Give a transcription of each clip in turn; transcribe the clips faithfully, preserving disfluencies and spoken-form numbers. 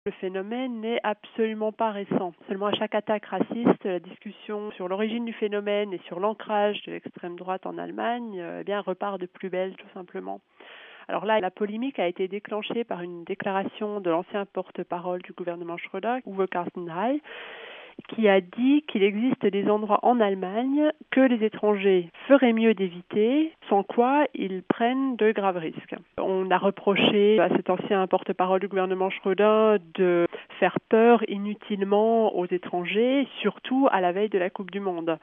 Le phénomène n'est absolument pas récent. Seulement à chaque attaque raciste, la discussion sur l'origine du phénomène et sur l'ancrage de l'extrême droite en Allemagne eh bien, repart de plus belle, tout simplement. Alors là, la polémique a été déclenchée par une déclaration de l'ancien porte-parole du gouvernement Schröder, Uwe Carstenhain, qui a dit qu'il existe des endroits en Allemagne que les étrangers feraient mieux d'éviter, sans quoi ils prennent de graves risques. On a reproché à cet ancien porte-parole du gouvernement Schröder de faire peur inutilement aux étrangers, surtout à la veille de la Coupe du Monde.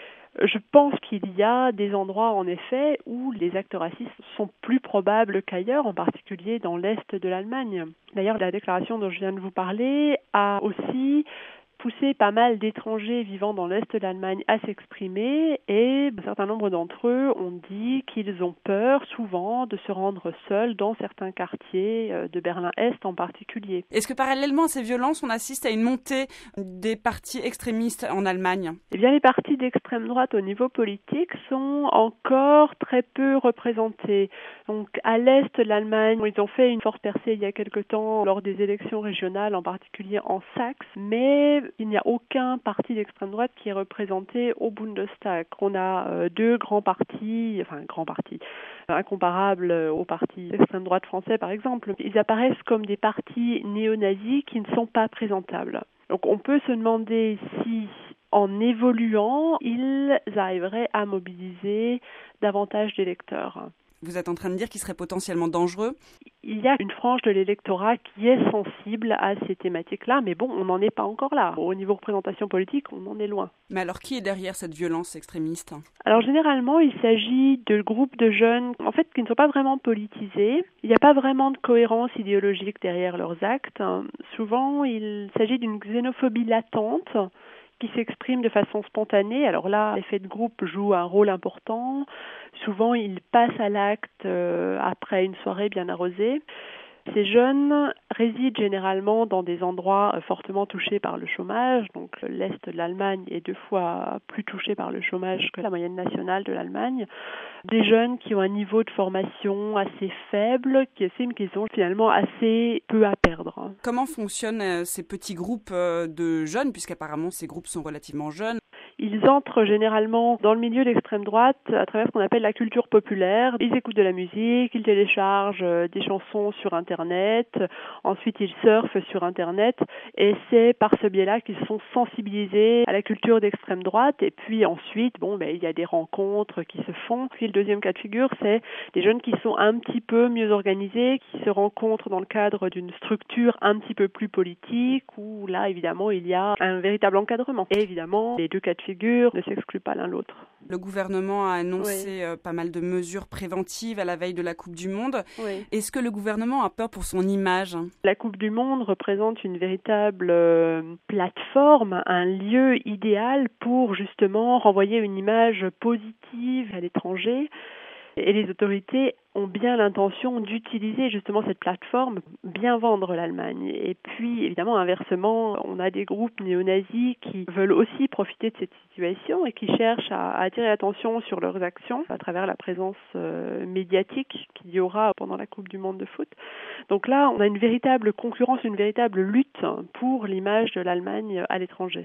Je pense qu'il y a des endroits, en effet, où les actes racistes sont plus probables qu'ailleurs, en particulier dans l'Est de l'Allemagne. D'ailleurs, la déclaration dont je viens de vous parler a aussi poussé pas mal d'étrangers vivant dans l'Est de l'Allemagne à s'exprimer et un certain nombre d'entre eux ont dit qu'ils ont peur souvent de se rendre seuls dans certains quartiers de Berlin-Est en particulier. Est-ce que parallèlement à ces violences, on assiste à une montée des partis extrémistes en Allemagne ? Eh bien, les partis d'extrême droite au niveau politique sont encore très peu représentés. Donc, à l'Est de l'Allemagne, ils ont fait une forte percée il y a quelque temps lors des élections régionales, en particulier en Saxe, mais il n'y a aucun parti d'extrême droite qui est représenté au Bundestag. On a euh, deux grands partis, enfin grands partis, incomparables aux partis d'extrême droite français par exemple. Ils apparaissent comme des partis néo-nazis qui ne sont pas présentables. Donc on peut se demander si, en évoluant, ils arriveraient à mobiliser davantage d'électeurs. Vous êtes en train de dire qu'ils seraient potentiellement dangereux ? Il y a une frange de l'électorat qui est sensible à ces thématiques-là, mais bon, on n'en est pas encore là. Au niveau représentation politique, on en est loin. Mais alors, qui est derrière cette violence extrémiste ? Alors, généralement, il s'agit de groupes de jeunes, en fait, qui ne sont pas vraiment politisés. Il n'y a pas vraiment de cohérence idéologique derrière leurs actes. Souvent, il s'agit d'une xénophobie latente qui s'exprime de façon spontanée. Alors là, l'effet de groupe joue un rôle important. Souvent, ils passent à l'acte euh, après une soirée bien arrosée. Ces jeunes résident généralement dans des endroits fortement touchés par le chômage. Donc l'Est de l'Allemagne est deux fois plus touché par le chômage que la moyenne nationale de l'Allemagne. Des jeunes qui ont un niveau de formation assez faible, qui estiment qu'ils ont finalement assez peu à perdre. Comment fonctionnent ces petits groupes de jeunes, puisqu'apparemment ces groupes sont relativement jeunes ? Ils entrent généralement dans le milieu de l'extrême droite à travers ce qu'on appelle la culture populaire. Ils écoutent de la musique, ils téléchargent des chansons sur Internet, ensuite ils surfent sur Internet et c'est par ce biais-là qu'ils sont sensibilisés à la culture d'extrême droite. Et puis ensuite, bon, ben, il y a des rencontres qui se font. Puis le deuxième cas de figure, c'est des jeunes qui sont un petit peu mieux organisés, qui se rencontrent dans le cadre d'une structure un petit peu plus politique où là, évidemment, il y a un véritable encadrement. Et évidemment, les deux cas de figure ne s'excluent pas l'un l'autre. Le gouvernement a annoncé oui. pas mal de mesures préventives à la veille de la Coupe du Monde. Oui. Est-ce que le gouvernement a peur pour son image ? La Coupe du Monde représente une véritable euh, plateforme, un lieu idéal pour justement renvoyer une image positive à l'étranger. Et les autorités ont bien l'intention d'utiliser justement cette plateforme, bien vendre l'Allemagne. Et puis, évidemment, inversement, on a des groupes néo-nazis qui veulent aussi profiter de cette situation et qui cherchent à, à attirer l'attention sur leurs actions à travers la présence euh, médiatique qu'il y aura pendant la Coupe du Monde de foot. Donc là, on a une véritable concurrence, une véritable lutte pour l'image de l'Allemagne à l'étranger.